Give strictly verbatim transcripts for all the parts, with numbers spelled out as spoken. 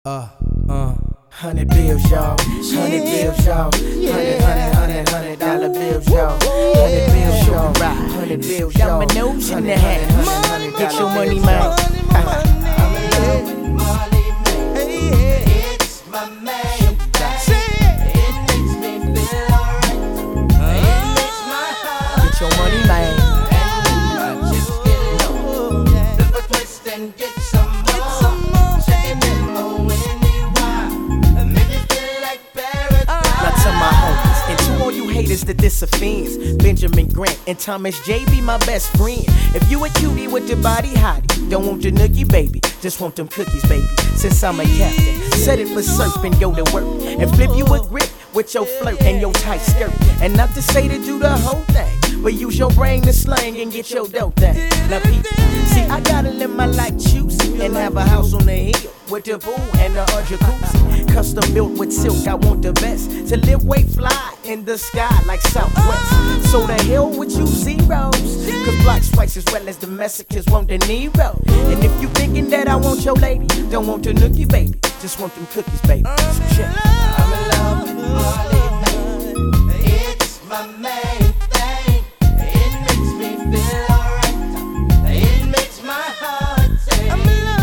Uh, uh. Hundred bills, y'all. Hundred bills, y'all. Hundred, hundred, hundred, hundred dollar bills, y'all. Hundred bills, y'all. Hundred bills, y'all. Got my nose in the hat. Get your money, man. I'm in love with Marley, man. It's my man. It makes me feel alright. It makes my heart. Get your money, man. And I just get low. Flip a twist and get some more. Shaking them low anywhere. Make me feel like paradise. Now to my homies and to all you haters that this offends, Benjamin Grant and Thomas J be my best friend. If you a cutie with your body hottie, don't want your nookie baby, just want them cookies baby. Since I'm a captain, set it for surf and go to work and flip you a grip with your flirt and your tight skirt. And not to say to do the whole thing, but use your brain to slang and get your dope thing. Now people, see I gotta live my life juicy and have a house on the hill with the pool and the uh, jacuzzi. Custom built with silk, I want the best. To live way fly in the sky like Southwest. So the hell with you zeros, cause blacks twice as well as the Mexicans want the Nero. And if you thinking that I want your lady, don't want the nookie baby, just want them cookies baby. So check. I'm in love with Marley, man. It's my main thing. It makes me feel alright. It makes my heart sing.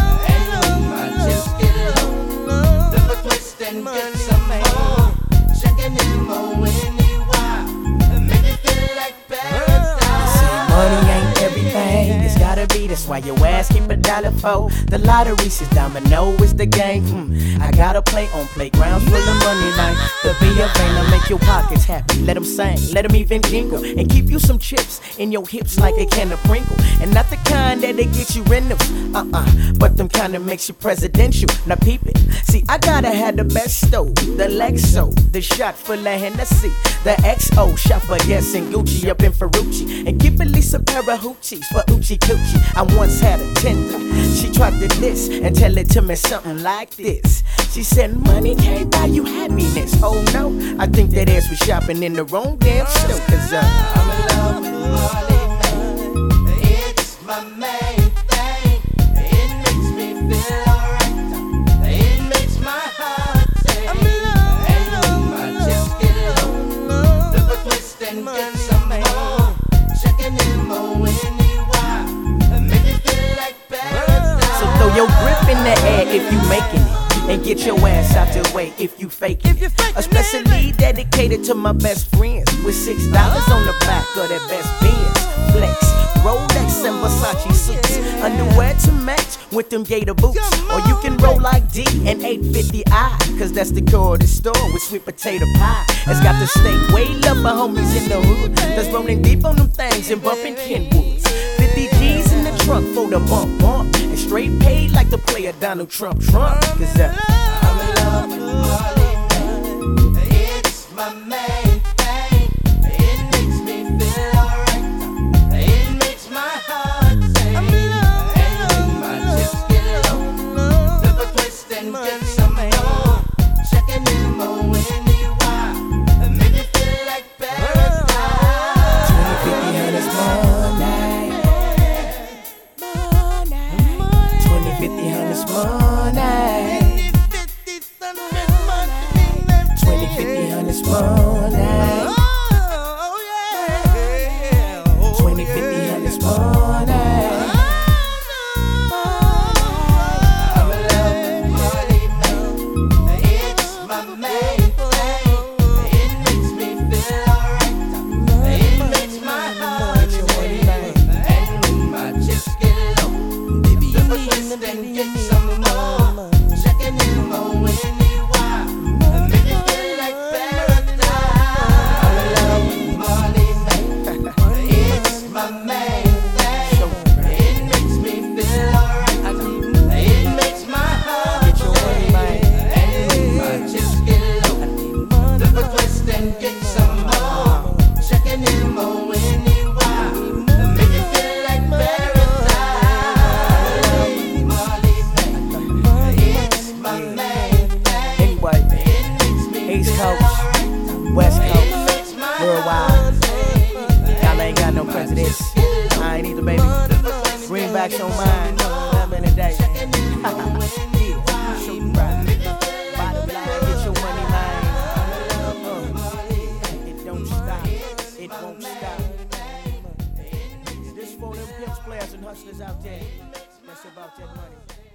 And I just get low. Flip a twist and get some more. Checking in more anywhere. Make me feel like paradise. Money ain't everything, it's gotta be. That's why your ass keep a dollar for. The lottery says domino is the game. Hmm. I gotta play on playgrounds full of money like the be a vein to make your pockets happy. Let them sing, let them even jingle, and keep you some chips in your hips like a can of Pringle. And not the kind that they get you rentals, uh-uh, but them kind that makes you presidential. Now peep it, see I gotta have the best stove, the Lexo, the shot full of Hennessy, the X O shot for Guess and Gucci up in Ferrucci, and keep at least a pair of hoochies for Oochie Coochie. I once had a tender, she tried to diss and tell it to me something like this. She said money can't buy you happiness. Oh no, I think that ass was shopping in the wrong damn store. Cause uh, I'm in love with Marley, man. It's my main thing. It makes me feel alright. It makes my heart sing. And I just get low. Flip a twist and get some more. Checking in more anywhere. Make me feel like paradise. so throw your grip in the air if you making it. And get your ass out the way if you fake it. Especially dedicated to my best friends with six dollars on the back of their best Benz. Flex, Rolex and Versace suits, underwear to match with them Gator boots. Or you can roll like D and eight fifty I, cause that's the core of the store with sweet potato pie. It's got to stay way love my homies in the hood that's rolling deep on them things and bumping Kenwoods. fifty G's in the trunk for the bump bump, and straight paid like the player Donald Trump Trump. Cause uh, I'm in love with Marley, man. It's my main thing. It makes me feel alright. It makes my heart sing. And I just get low. Flip a twist and get some more. Checking in more anywhere. Make me feel like paradise. twenty, fifty, hundreds more night. twenty, fifty, hundreds more night. twenty, fifty, hundreds more night. twenty, fifty, hundreds more night. I'm in love with Marley, man. It's my main thing. It makes me feel alright. It makes my heart sing. And I just get low. Flip a twist and get some more. Checking in more anywhere. Make me feel like paradise. I'm in love with Marley, man. It's my main thing. It makes me feel alright. It makes my heart sing. And I just get low. Flip a twist and get some more. Checking in more anywhere. Make me feel like paradise. I'm in love with Marley, man. It's my main thing. Anyway, It makes me East feel Coast, alright. West It Coast, makes my worldwide. heart sing. Y'all ain't got no presidents. I ain't either, baby. Greenbacks on mine. Eleven a day. Yeah, shoot right. pimps, players, and hustlers out there that's about that money.